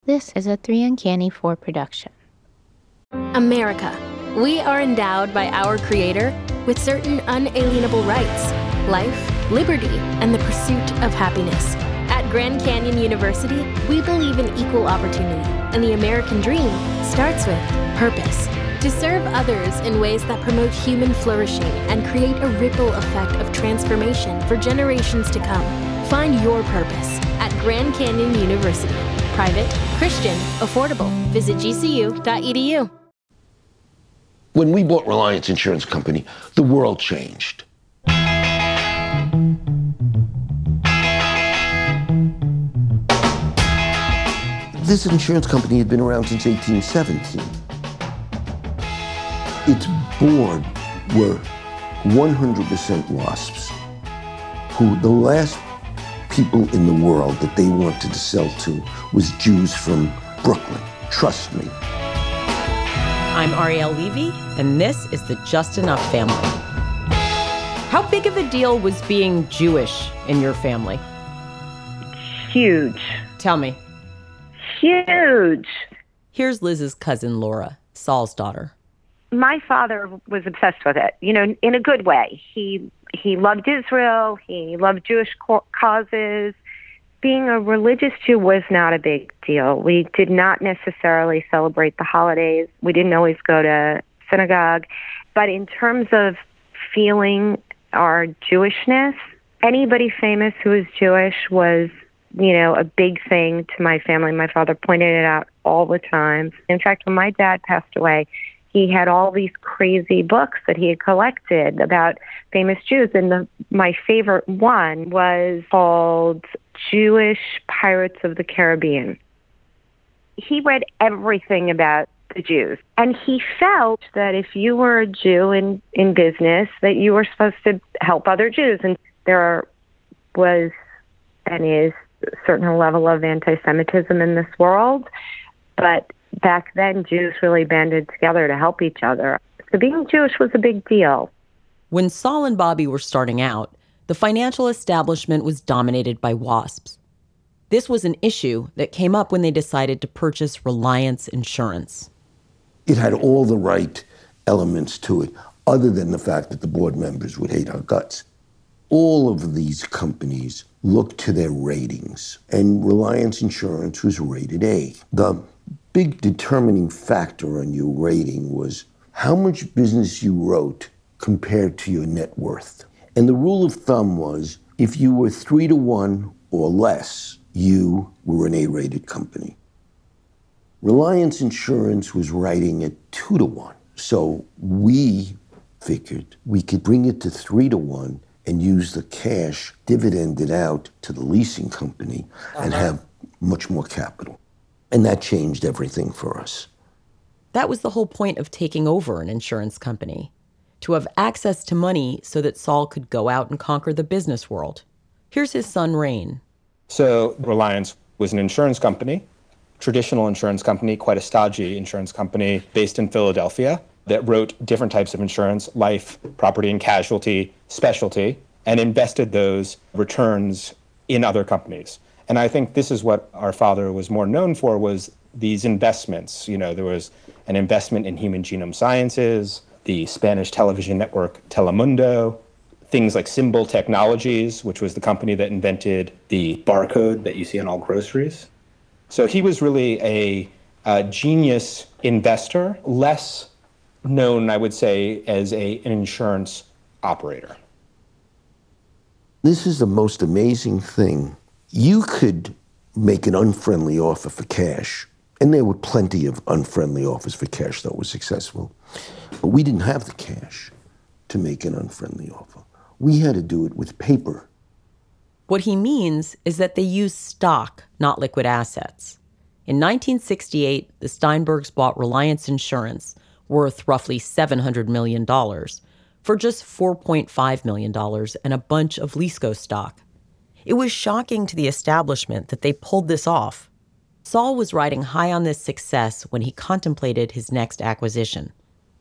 This is a 3 Uncanny 4 production. America. We are endowed by our Creator with certain unalienable rights: life, liberty, and the pursuit of happiness. At Grand Canyon University, we believe in equal opportunity, and the American dream starts with purpose. To serve others in ways that promote human flourishing and create a ripple effect of transformation for generations to come. Find your purpose at Grand Canyon University. Private, Christian, affordable. Visit gcu.edu. When we bought Reliance Insurance Company, the world changed. This insurance company had been around since 1817. Its board were 100% WASPs, who the last people in the world that they wanted to sell to was Jews from Brooklyn. Trust me. I'm Arielle Levy, and this is the Just Enough family. How big of a deal was being Jewish in your family? Huge. Tell me. Huge. Here's Liz's cousin Laura, Saul's daughter. My father was obsessed with it, in a good way. He loved Israel. He loved Jewish causes. Being a religious Jew was not a big deal. We did not necessarily celebrate the holidays. We didn't always go to synagogue. But in terms of feeling our Jewishness, anybody famous who was Jewish was, a big thing to my family. My father pointed it out all the time. In fact, when my dad passed away, he had all these crazy books that he had collected about famous Jews. And my favorite one was called Jewish Pirates of the Caribbean. He read everything about the Jews. And he felt that if you were a Jew in business, that you were supposed to help other Jews. And there was and is a certain level of anti-Semitism in this world. But back then, Jews really banded together to help each other. So being Jewish was a big deal. When Saul and Bobby were starting out, the financial establishment was dominated by WASPs. This was an issue that came up when they decided to purchase Reliance Insurance. It had all the right elements to it, other than the fact that the board members would hate our guts. All of these companies looked to their ratings, and Reliance Insurance was rated A. The big determining factor on your rating was how much business you wrote compared to your net worth. And the rule of thumb was if you were 3-to-1 or less, you were an A-rated company. Reliance Insurance was writing at 2-to-1. So we figured we could bring it to 3-to-1 and use the cash dividended out to the leasing company and have much more capital. And that changed everything for us. That was the whole point of taking over an insurance company, to have access to money so that Saul could go out and conquer the business world. Here's his son, Rain. So Reliance was an insurance company, traditional insurance company, quite a stodgy insurance company based in Philadelphia that wrote different types of insurance, life, property and casualty, specialty, and invested those returns in other companies. And I think this is what our father was more known for, was these investments. There was an investment in Human Genome Sciences, the Spanish television network Telemundo, things like Symbol Technologies, which was the company that invented the barcode that you see on all groceries. So he was really a genius investor, less known, I would say, as an insurance operator. This is the most amazing thing. You could make an unfriendly offer for cash, and there were plenty of unfriendly offers for cash that were successful. But we didn't have the cash to make an unfriendly offer. We had to do it with paper. What he means is that they used stock, not liquid assets. In 1968, the Steinbergs bought Reliance Insurance, worth roughly $700 million, for just $4.5 million and a bunch of Lisco stock. It was shocking to the establishment that they pulled this off. Saul was riding high on this success when he contemplated his next acquisition.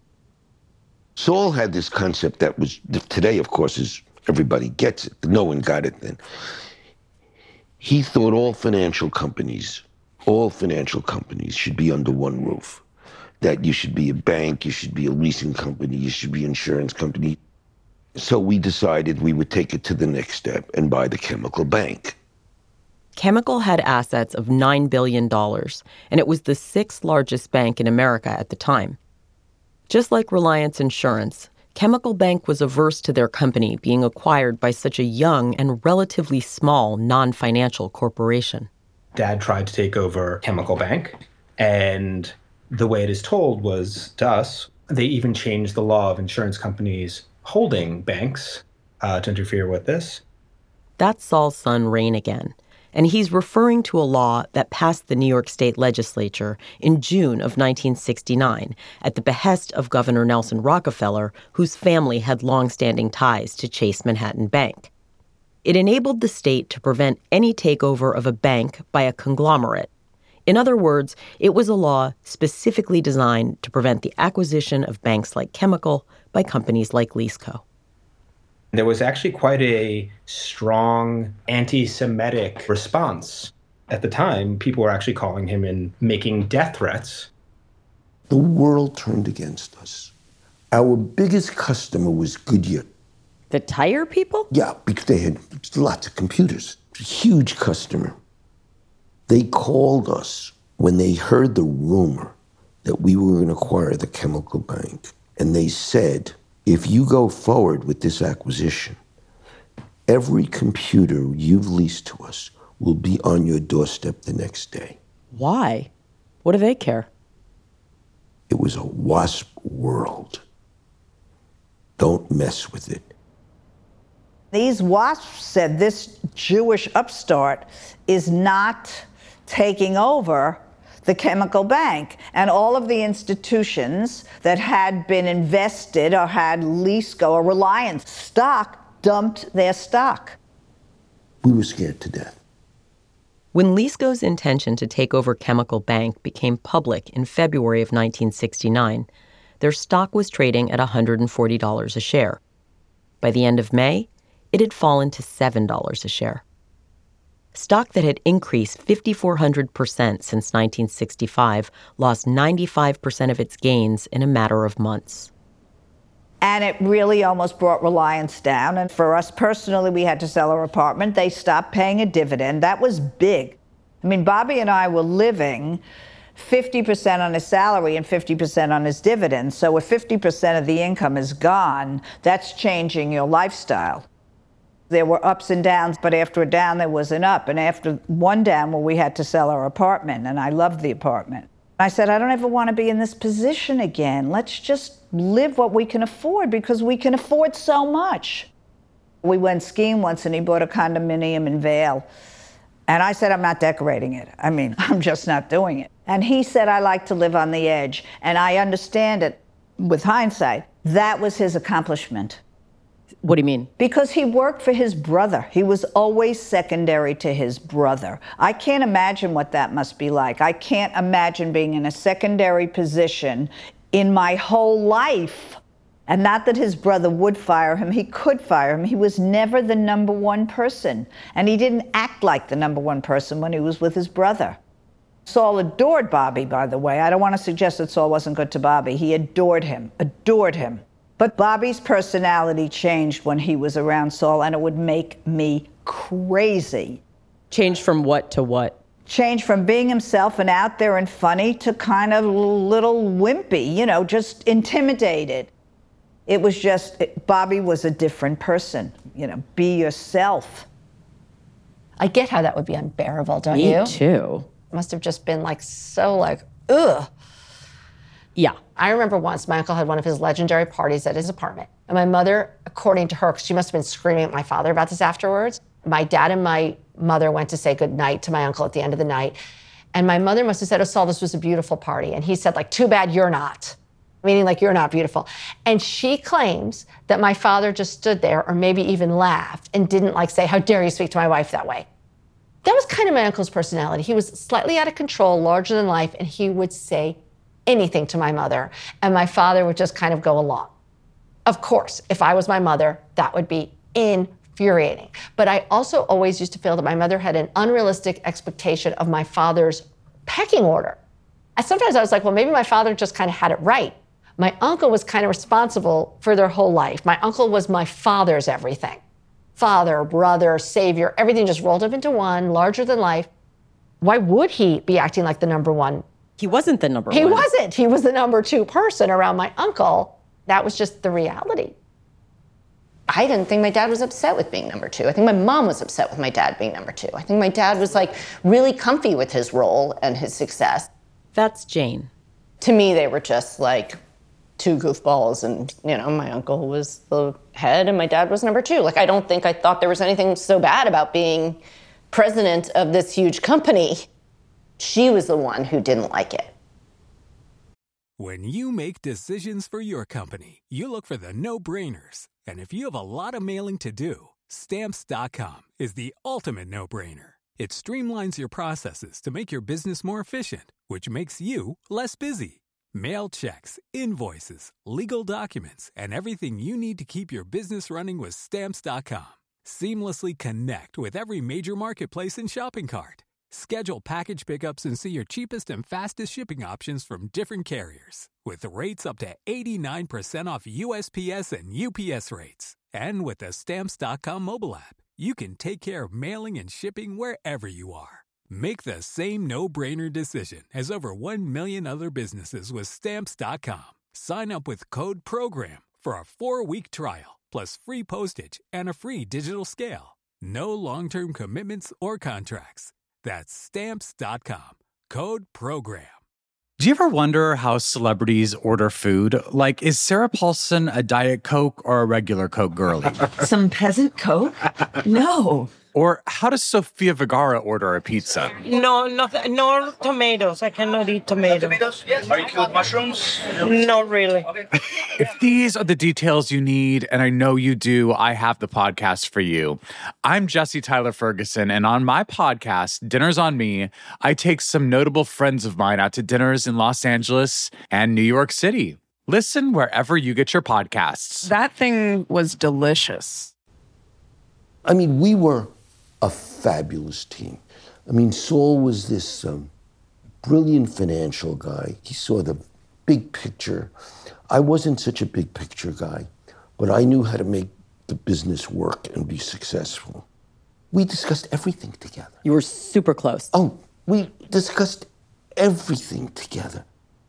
Saul had this concept that was, today, of course, is everybody gets it. No one got it then. He thought all financial companies all financial companies should be under one roof. That you should be a bank, you should be a leasing company, you should be an insurance company. So we decided we would take it to the next step and buy the Chemical Bank. Chemical had assets of $9 billion, and it was the sixth largest bank in America at the time. Just like Reliance Insurance, Chemical Bank was averse to their company being acquired by such a young and relatively small non-financial corporation. Dad tried to take over Chemical Bank, and the way it is told was, to us, they even changed the law of insurance companies holding banks to interfere with this. That's Saul's son, Rain, again. And he's referring to a law that passed the New York State legislature in June of 1969 at the behest of Governor Nelson Rockefeller, whose family had longstanding ties to Chase Manhattan Bank. It enabled the state to prevent any takeover of a bank by a conglomerate. In other words, it was a law specifically designed to prevent the acquisition of banks like Chemical by companies like Leaseco. There was actually quite a strong anti-Semitic response. At the time, people were actually calling him and making death threats. The world turned against us. Our biggest customer was Goodyear. The tire people? Yeah, because they had lots of computers. A huge customer. They called us when they heard the rumor that we were going to acquire the Chemical Bank. And they said, if you go forward with this acquisition, every computer you've leased to us will be on your doorstep the next day. Why? What do they care? It was a WASP world. Don't mess with it. These WASPs said this Jewish upstart is not taking over the Chemical Bank. And all of the institutions that had been invested or had Leaseco or Reliance stock dumped their stock. We were scared to death. When Leaseco's intention to take over Chemical Bank became public in February of 1969, their stock was trading at $140 a share. By the end of May, it had fallen to $7 a share. Stock that had increased 5,400% since 1965 lost 95% of its gains in a matter of months. And it really almost brought Reliance down. And for us personally, we had to sell our apartment. They stopped paying a dividend. That was big. I mean, Bobby and I were living 50% on his salary and 50% on his dividends. So if 50% of the income is gone, that's changing your lifestyle. There were ups and downs, but after a down, there was an up. And after one down, well, we had to sell our apartment, and I loved the apartment. I said, I don't ever want to be in this position again. Let's just live what we can afford, because we can afford so much. We went skiing once, and he bought a condominium in Vail. And I said, I'm not decorating it. I mean, I'm just not doing it. And he said, I like to live on the edge. And I understand it with hindsight. That was his accomplishment. What do you mean? Because he worked for his brother. He was always secondary to his brother. I can't imagine what that must be like. I can't imagine being in a secondary position in my whole life. And not that his brother would fire him. He could fire him. He was never the number one person. And he didn't act like the number one person when he was with his brother. Saul adored Bobby, by the way. I don't want to suggest that Saul wasn't good to Bobby. He adored him, adored him. But Bobby's personality changed when he was around Saul, and it would make me crazy. Changed from what to what? Changed from being himself and out there and funny to kind of little wimpy, you know, just intimidated. It was just, Bobby was a different person, you know, be yourself. I get how that would be unbearable, don't you? Me too. It must have just been ugh. Yeah. I remember once my uncle had one of his legendary parties at his apartment. And my mother, according to her, because she must have been screaming at my father about this afterwards, my dad and my mother went to say goodnight to my uncle at the end of the night. And my mother must have said, oh, Saul, this was a beautiful party. And he said, too bad you're not. Meaning you're not beautiful. And she claims that my father just stood there or maybe even laughed and didn't say, how dare you speak to my wife that way. That was kind of my uncle's personality. He was slightly out of control, larger than life, and he would say anything to my mother, and my father would just kind of go along. Of course, if I was my mother, that would be infuriating. But I also always used to feel that my mother had an unrealistic expectation of my father's pecking order. Sometimes I was like, well, maybe my father just kind of had it right. My uncle was kind of responsible for their whole life. My uncle was my father's everything. Father, brother, savior, everything just rolled up into one, larger than life. Why would he be acting like the number one? He wasn't the number one. He wasn't. He was the number two person around my uncle. That was just the reality. I didn't think my dad was upset with being number two. I think my mom was upset with my dad being number two. I think my dad was like really comfy with his role and his success. That's Jane. To me, they were just like two goofballs, and my uncle was the head and my dad was number two. Like, I don't think I thought there was anything so bad about being president of this huge company. She was the one who didn't like it. When you make decisions for your company, you look for the no-brainers. And if you have a lot of mailing to do, Stamps.com is the ultimate no-brainer. It streamlines your processes to make your business more efficient, which makes you less busy. Mail checks, invoices, legal documents, and everything you need to keep your business running with Stamps.com. Seamlessly connect with every major marketplace and shopping cart. Schedule package pickups and see your cheapest and fastest shipping options from different carriers, with rates up to 89% off USPS and UPS rates. And with the Stamps.com mobile app, you can take care of mailing and shipping wherever you are. Make the same no-brainer decision as over 1 million other businesses with Stamps.com. Sign up with code PROGRAM for a 4-week trial, plus free postage and a free digital scale. No long-term commitments or contracts. That's Stamps.com. Code PROGRAM. Do you ever wonder how celebrities order food? Like, is Sarah Paulson a Diet Coke or a regular Coke girlie? Some peasant Coke? No. Or how does Sofia Vergara order a pizza? No tomatoes. I cannot eat tomatoes. Are you cool with mushrooms? Not really. If these are the details you need, and I know you do, I have the podcast for you. I'm Jesse Tyler Ferguson, and on my podcast, Dinners on Me, I take some notable friends of mine out to dinners in Los Angeles and New York City. Listen wherever you get your podcasts. That thing was delicious. I mean, we were a fabulous team. I mean, Saul was this brilliant financial guy. He saw the big picture. I wasn't such a big picture guy, but I knew how to make the business work and be successful. We discussed everything together. You were super close. Oh, we discussed everything together.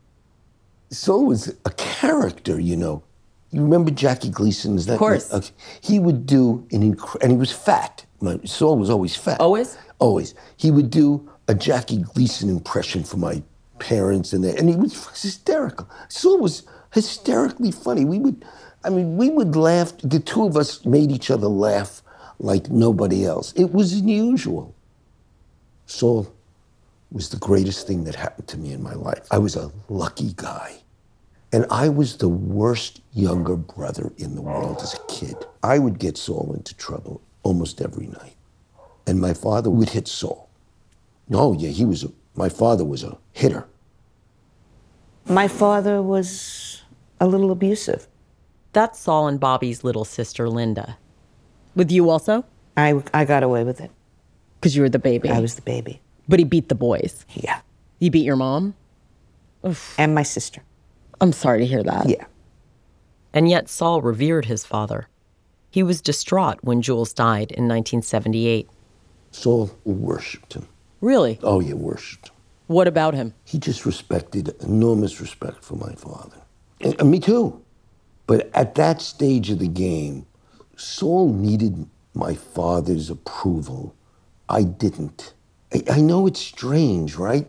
Saul was a character, You remember Jackie Gleason? Of course. He would do and he was fat. Saul was always fat. Always? Always. He would do a Jackie Gleason impression for my parents, and he was hysterical. Saul was hysterically funny. We would laugh. The two of us made each other laugh like nobody else. It was unusual. Saul was the greatest thing that happened to me in my life. I was a lucky guy. And I was the worst younger brother in the world as a kid. I would get Saul into trouble almost every night. And my father would hit Saul. Oh, yeah, my father was a hitter. My father was a little abusive. That's Saul and Bobby's little sister, Linda. With you also? I got away with it. Because you were the baby? I was the baby. But he beat the boys? Yeah. He beat your mom? Oof. And my sister. I'm sorry to hear that. Yeah. And yet Saul revered his father. He was distraught when Jules died in 1978. Saul worshipped him. Really? Oh, yeah, worshipped him. What about him? He just enormous respect for my father. And me too. But at that stage of the game, Saul needed my father's approval. I didn't. I know it's strange, right?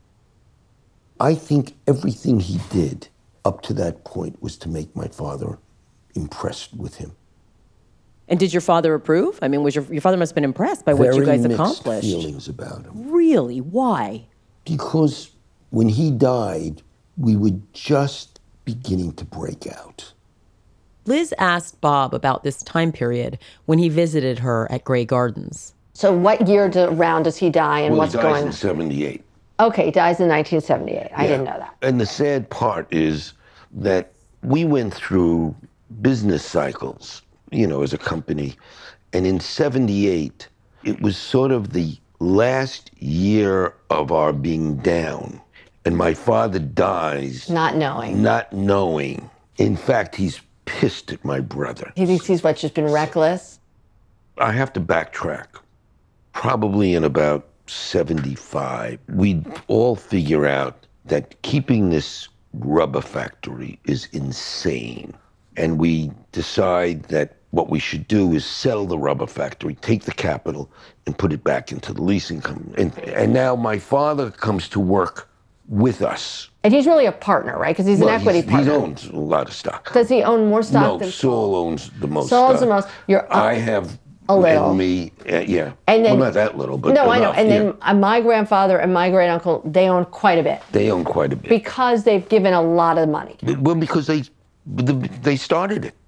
I think everything he did up to that point was to make my father impressed with him. And did your father approve? I mean, was your father must have been impressed by what you guys accomplished. Very mixed feelings about him. Really? Why? Because when he died, we were just beginning to break out. Liz asked Bob about this time period when he visited her at Grey Gardens. So what year round does he die, and what's going on? He dies in 78. Okay, he dies in 1978. I didn't know that. And the sad part is that we went through business cycles, as a company. And in 78, it was sort of the last year of our being down, and my father dies. Not knowing. Not knowing. In fact, he's pissed at my brother. He thinks he's just been reckless? I have to backtrack. Probably in about 75, we'd all figure out that keeping this rubber factory is insane. And we decide that what we should do is sell the rubber factory, take the capital, and put it back into the leasing company. And now my father comes to work with us. And he's really a partner, right? Because he's an equity partner. He owns a lot of stock. Does he own more stock than Saul owns the most Saul owns stock. the most. I have a little. And me, yeah. And then, well, not that little, but no, enough, I know. And then my grandfather and my great uncle, they own quite a bit. They own quite a bit. Because they've given a lot of money. Well, because they started it.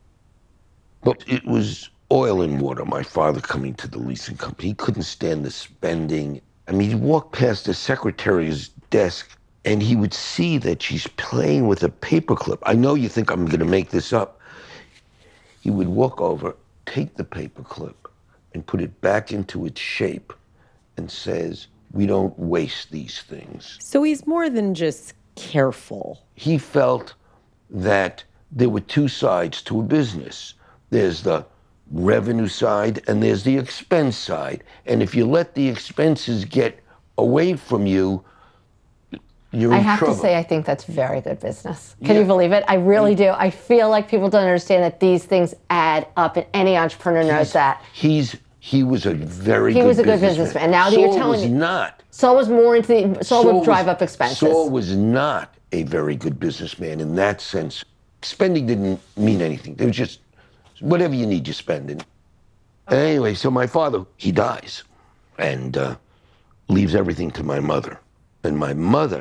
But it was oil and water, my father coming to the leasing company. He couldn't stand the spending. I mean, he'd walk past the secretary's desk and he would see that she's playing with a paperclip. I know you think I'm going to make this up. He would walk over, take the paperclip, and put it back into its shape and says, "We don't waste these things." So he's more than just careful. He felt that there were two sides to a business. There's the revenue side and there's the expense side. And if you let the expenses get away from you, you're in trouble. I have to say, I think that's very good business. Can you believe it? I really do. I feel like people don't understand that these things add up, and any entrepreneur knows that. He was a very He good was a good businessman. businessman. Now that you're telling me. Saul was not. Saul was more into the, Saul would drive up expenses. Saul was not a very good businessman in that sense. Spending didn't mean anything. It was just whatever you need, you spend it. Anyway, so my father, he dies and leaves everything to my mother. And my mother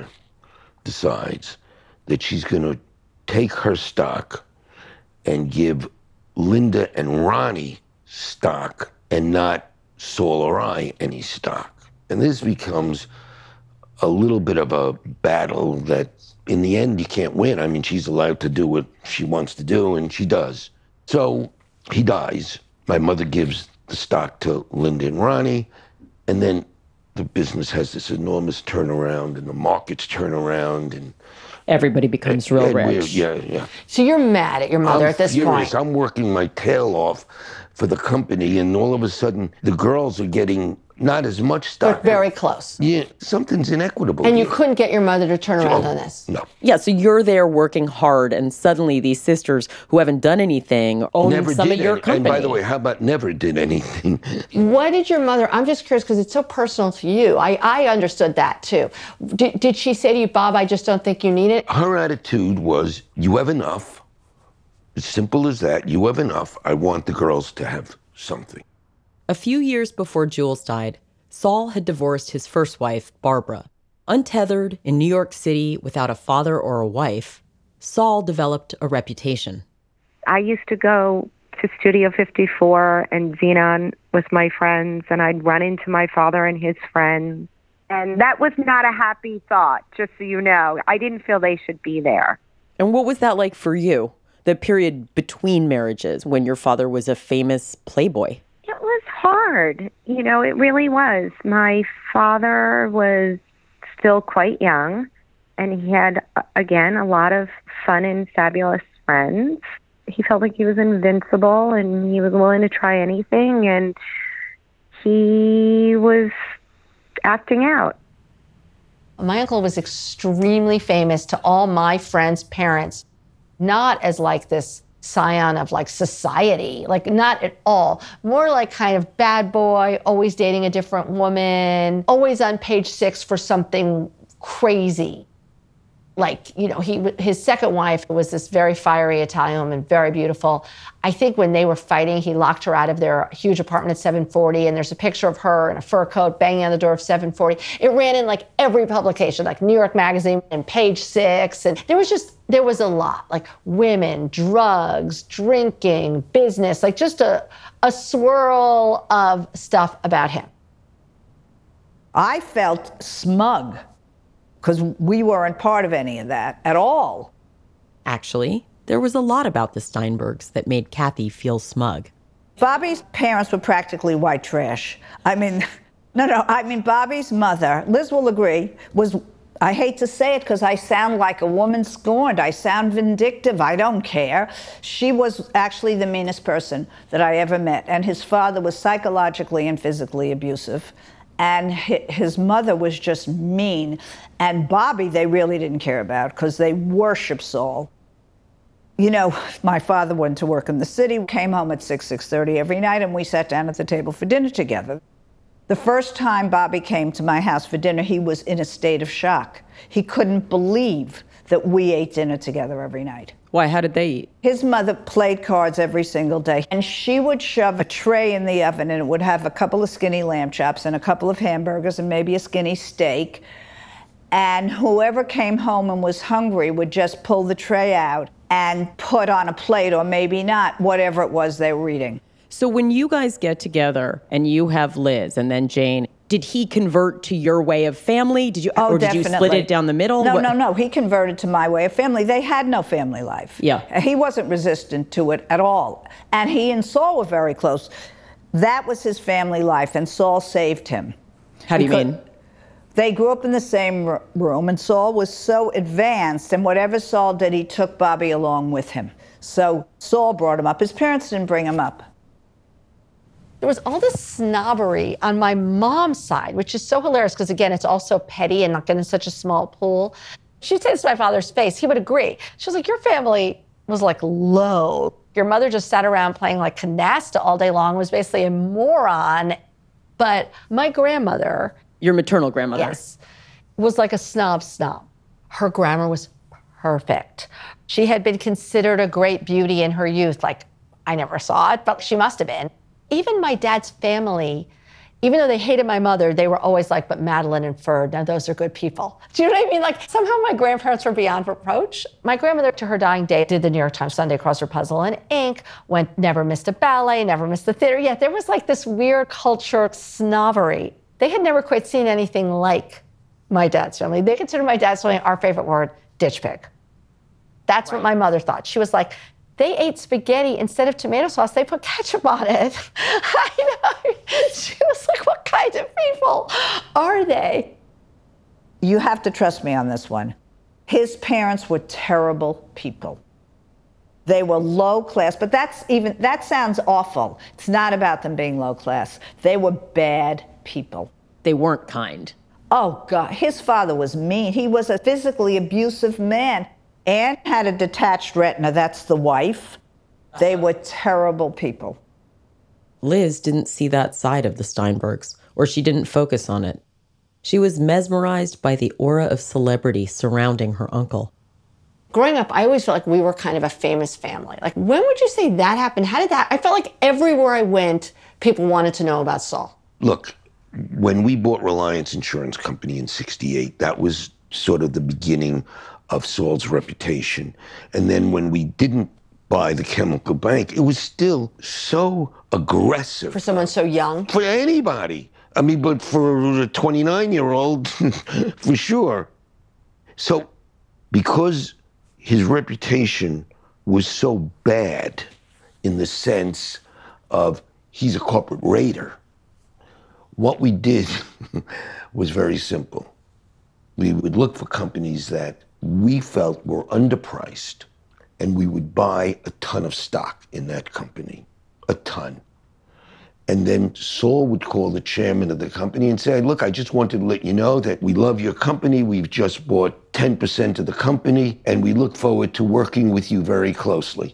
decides that she's going to take her stock and give Linda and Ronnie stock and not Saul or I any stock. And this becomes a little bit of a battle that in the end you can't win. I mean, she's allowed to do what she wants to do, and she does. So he dies. My mother gives the stock to Linda and Ronnie, and then the business has this enormous turnaround, and the markets turn around, and everybody becomes real rich. Yeah. So you're mad at your mother at this furious. point. I'm working my tail off for the company, and all of a sudden, the girls are getting not as much stock. But very close. Yeah, something's inequitable. And here. you couldn't get your mother to turn around on this. No. Yeah, so you're there working hard, and suddenly these sisters who haven't done anything own Never some did of your any- company. And by the way, how about never did anything? What did your mother, I'm just curious because it's so personal to you. I understood that too. Did she say to you, Bob, I just don't think you need it? Her attitude was, you have enough. As simple as that. You have enough. I want the girls to have something. A few years before Jules died, Saul had divorced his first wife, Barbara. Untethered in New York City without a father or a wife, Saul developed a reputation. I used to go to Studio 54 and Xenon with my friends, and I'd run into my father and his friends. And that was not a happy thought, just so you know. I didn't feel they should be there. And what was that like for you? The period between marriages when your father was a famous playboy? It was hard. You know, it really was. My father was still quite young, and he had, again, a lot of fun and fabulous friends. He felt like he was invincible, and he was willing to try anything, and he was acting out. My uncle was extremely famous to all my friends' parents, not as like this scion of like society, like not at all. More like kind of bad boy, always dating a different woman, always on page 6 for something crazy. Like, you know, his second wife was this very fiery Italian woman, very beautiful. I think when they were fighting, he locked her out of their huge apartment at 740, and there's a picture of her in a fur coat banging on the door of 740. It ran in like every publication, like New York Magazine and Page 6, and there was a lot, like women, drugs, drinking, business, like just a swirl of stuff about him. I felt smug because we weren't part of any of that at all. Actually, there was a lot about the Steinbergs that made Kathy feel smug. Bobby's parents were practically white trash. I mean, No, I mean, Bobby's mother, Liz will agree, was, I hate to say it because I sound like a woman scorned. I sound vindictive. I don't care. She was actually the meanest person that I ever met. And his father was psychologically and physically abusive. And his mother was just mean. And Bobby, they really didn't care about because they worshiped Saul. You know, my father went to work in the city, came home at 6:30 every night, and we sat down at the table for dinner together. The first time Bobby came to my house for dinner, he was in a state of shock. He couldn't believe that we ate dinner together every night. Why? How did they eat? His mother played cards every single day, and she would shove a tray in the oven, and it would have a couple of skinny lamb chops and a couple of hamburgers and maybe a skinny steak. And whoever came home and was hungry would just pull the tray out and put on a plate, or maybe not, whatever it was they were eating. So when you guys get together and you have Liz and then Jane, did he convert to your way of family? Did you, or did definitely. you split it down the middle? No. He converted to my way of family. They had no family life. Yeah. He wasn't resistant to it at all. And he and Saul were very close. That was his family life, and Saul saved him. How do you mean? They grew up in the same room, and Saul was so advanced, and whatever Saul did, he took Bobby along with him. So Saul brought him up. His parents didn't bring him up. There was all this snobbery on my mom's side, which is so hilarious because, again, it's all so petty and not getting such a small pool. She'd say this to my father's face. He would agree. She was like, your family was like low. Your mother just sat around playing like canasta all day long, was basically a moron. But my grandmother... Your maternal grandmother? Yes. Was like a snob. Her grammar was perfect. She had been considered a great beauty in her youth. Like, I never saw it, but she must have been. Even my dad's family, even though they hated my mother, they were always like, but Madeline and Ferd, now those are good people. Do you know what I mean? Like, somehow my grandparents were beyond reproach. My grandmother, to her dying day, did the New York Times Sunday Crossword Puzzle in ink, never missed a ballet, never missed the theater. Yet there was like this weird culture snobbery. They had never quite seen anything like my dad's family. They considered my dad's family, our favorite word, ditch pig. That's what my mother thought. She was like, they ate spaghetti instead of tomato sauce. They put ketchup on it. I know. She was like, what kind of people are they? You have to trust me on this one. His parents were terrible people. They were low class, but that sounds awful. It's not about them being low class. They were bad people. They weren't kind. Oh, God. His father was mean. He was a physically abusive man. Anne had a detached retina. That's the wife. They were terrible people. Liz didn't see that side of the Steinbergs, or she didn't focus on it. She was mesmerized by the aura of celebrity surrounding her uncle. Growing up, I always felt like we were kind of a famous family. Like, when would you say that happened? How did that? I felt like everywhere I went, people wanted to know about Saul. Look, when we bought Reliance Insurance Company in '68, that was sort of the beginning of Saul's reputation. And then when we didn't buy the Chemical Bank, it was still so aggressive. For someone so young? For anybody. I mean, but for a 29-year-old, for sure. So, because his reputation was so bad in the sense of he's a corporate raider, what we did was very simple. We would look for companies that we felt were underpriced, and we would buy a ton of stock in that company, a ton. And then Saul would call the chairman of the company and say, look, I just wanted to let you know that we love your company. We've just bought 10% of the company, and we look forward to working with you very closely.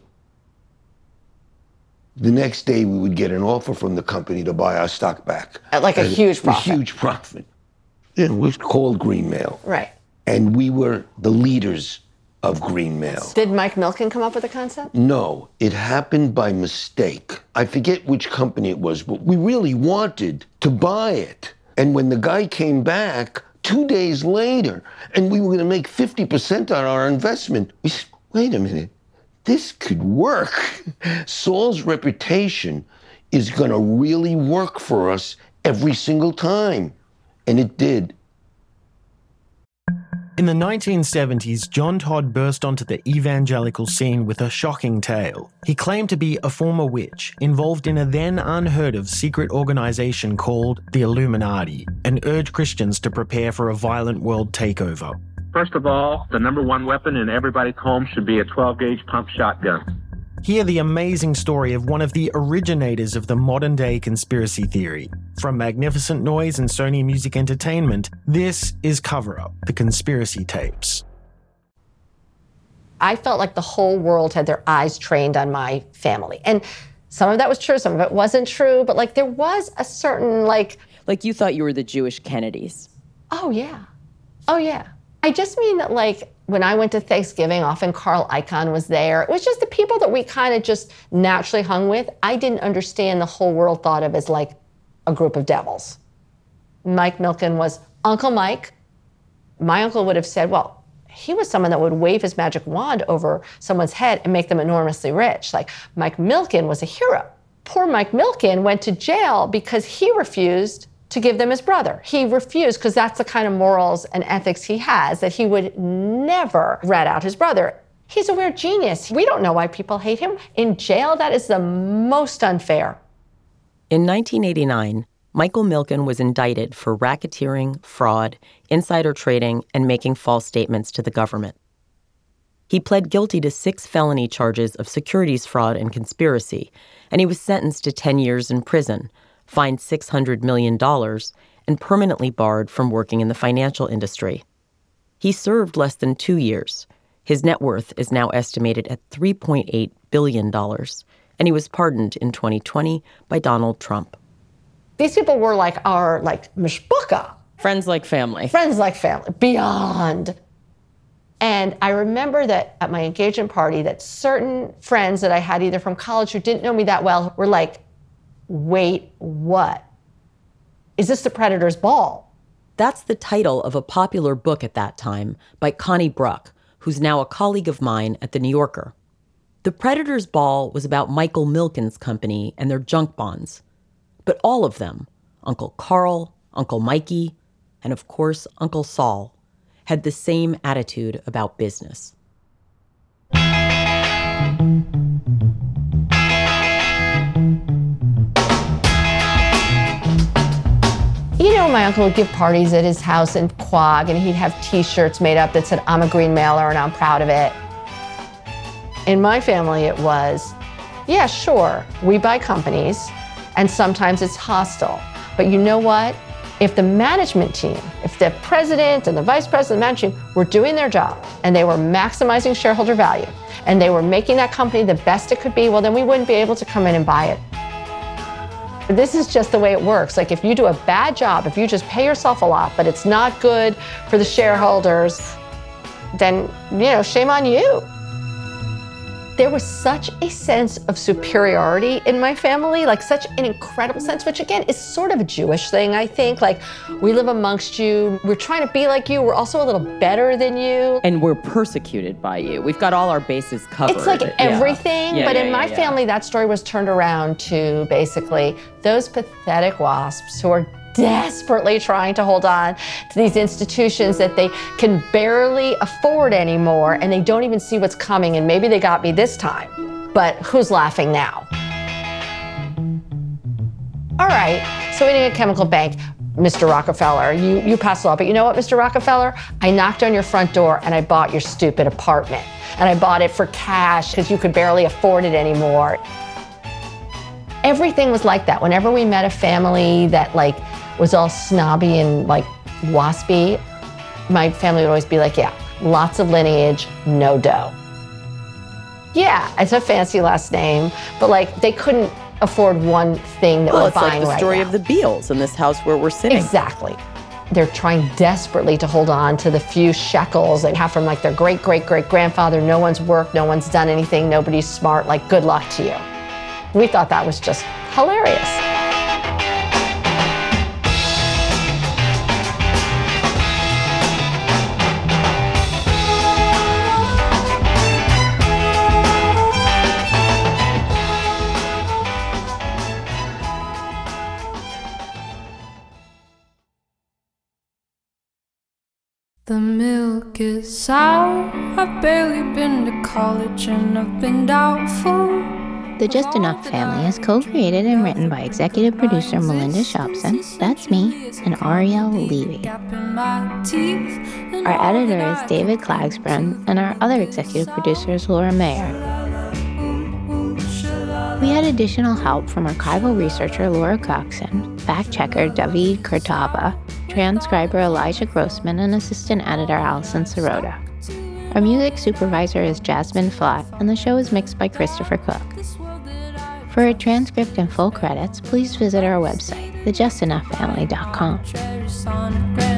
The next day, we would get an offer from the company to buy our stock back. At like a huge profit. A huge profit. It was called Greenmail. Right. And we were the leaders of Greenmail. Did Mike Milken come up with the concept? No, it happened by mistake. I forget which company it was, but we really wanted to buy it. And when the guy came back 2 days later, and we were going to make 50% on our investment, we said, wait a minute, this could work. Saul's reputation is going to really work for us every single time. And it did. In the 1970s, John Todd burst onto the evangelical scene with a shocking tale. He claimed to be a former witch involved in a then unheard of secret organization called the Illuminati and urged Christians to prepare for a violent world takeover. First of all, the number one weapon in everybody's home should be a 12-gauge pump shotgun. Hear the amazing story of one of the originators of the modern-day conspiracy theory. From Magnificent Noise and Sony Music Entertainment, this is Cover Up, the conspiracy tapes. I felt like the whole world had their eyes trained on my family. And some of that was true, some of it wasn't true, but like there was a certain like you thought you were the Jewish Kennedys. Oh yeah. Oh yeah. I just mean that like when I went to Thanksgiving, often Carl Icahn was there. It was just the people that we kind of just naturally hung with. I didn't understand the whole world thought of as like a group of devils. Mike Milken was Uncle Mike. My uncle would have said, well, he was someone that would wave his magic wand over someone's head and make them enormously rich. Like Mike Milken was a hero. Poor Mike Milken went to jail because he refused to give them his brother. He refused because that's the kind of morals and ethics he has, that he would never rat out his brother. He's a weird genius. We don't know why people hate him. In jail, that is the most unfair. In 1989, Michael Milken was indicted for racketeering, fraud, insider trading, and making false statements to the government. He pled guilty to 6 felony charges of securities fraud and conspiracy, and he was sentenced to 10 years in prison, fined $600 million, and permanently barred from working in the financial industry. He served less than 2 years. His net worth is now estimated at $3.8 billion, and he was pardoned in 2020 by Donald Trump. These people were like our mishpucha. Friends like family. Friends like family, beyond. And I remember that at my engagement party that certain friends that I had either from college who didn't know me that well were like, wait, what? Is this the Predator's Ball? That's the title of a popular book at that time by Connie Bruck, who's now a colleague of mine at The New Yorker. The Predator's Ball was about Michael Milken's company and their junk bonds. But all of them, Uncle Carl, Uncle Mikey, and of course Uncle Saul, had the same attitude about business. You know, my uncle would give parties at his house in Quogue, and he'd have T-shirts made up that said, I'm a green mailer and I'm proud of it. In my family, it was, yeah, sure, we buy companies, and sometimes it's hostile. But you know what? If the management team, if the president and the vice president and the management team were doing their job, and they were maximizing shareholder value, and they were making that company the best it could be, well, then we wouldn't be able to come in and buy it. This is just the way it works. Like if you do a bad job, if you just pay yourself a lot, but it's not good for the shareholders, then, you know, shame on you. There was such a sense of superiority in my family, like such an incredible sense, which again is sort of a Jewish thing, I think. Like, we live amongst you, we're trying to be like you, we're also a little better than you. And we're persecuted by you. We've got all our bases covered. It's like everything, but in my family, that story was turned around to basically those pathetic wasps who are desperately trying to hold on to these institutions that they can barely afford anymore, and they don't even see what's coming, and maybe they got me this time, but who's laughing now? All right, so we need a chemical bank. Mr. Rockefeller, you passed the law, but you know what, Mr. Rockefeller? I knocked on your front door and I bought your stupid apartment, and I bought it for cash because you could barely afford it anymore. Everything was like that. Whenever we met a family that like was all snobby and like waspy, my family would always be like, yeah, lots of lineage, no dough. Yeah, it's a fancy last name, but like they couldn't afford one thing that we're buying right now. It's like the story of the Beals in this house where we're sitting. Exactly. They're trying desperately to hold on to the few shekels they have from like their great-great-great-grandfather. No one's worked, no one's done anything, nobody's smart, like good luck to you. We thought that was just hilarious. The milk 'Cause I've barely been to college and I've been doubtful. The Just Enough Family is co-created and written by executive producer Melinda Shopson, that's me, and Ariel Levy. Our editor is David Klagsbrun, and our other executive producer is Laura Mayer. We had additional help from archival researcher Laura Coxon, fact-checker David Kurtaba, transcriber Elijah Grossman, and assistant editor Allison Sirota. Our music supervisor is Jasmine Flatt, and the show is mixed by Christopher Cook. For a transcript and full credits, please visit our website, thejustenoughfamily.com.